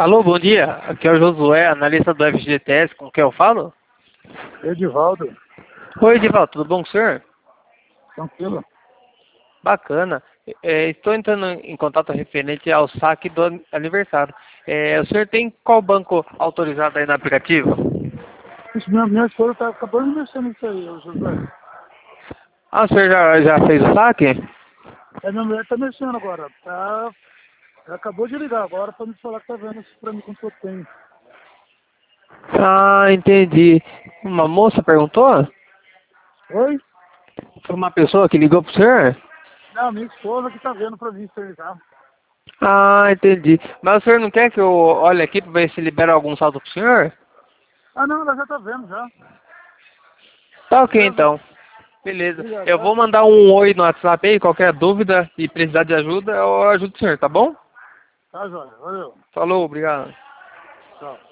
Alô, bom dia. Aqui é o Josué, analista do FGTS. Com quem eu falo? Edivaldo, Oi, Edivaldo, tudo bom com o senhor? tranquilo. Bacana. Estou entrando em contato referente ao saque do aniversário. O senhor tem qual banco autorizado aí no aplicativo? Isso, minha esposa tá acabando de mexer nisso aí, ô José. Ah, o senhor já fez o saque? Minha mulher tá mexendo agora. Ela acabou de ligar agora pra me falar que tá vendo isso pra mim quanto eu tenho. Ah, entendi. Uma moça perguntou? Oi? Foi uma pessoa que ligou pro senhor? Não, minha esposa que tá vendo pra mim isso aí, tá? Ah, entendi. Mas o senhor não quer que eu olhe aqui para ver se libera algum saldo pro senhor? Ah, não, ela já tá vendo já. Tá ok Beleza? então. Beleza. Obrigado, Eu tá? vou mandar um oi no WhatsApp aí, qualquer dúvida e precisar de ajuda, eu ajudo o senhor, tá bom? Tá, Jóia. Valeu. Falou, obrigado. Tchau.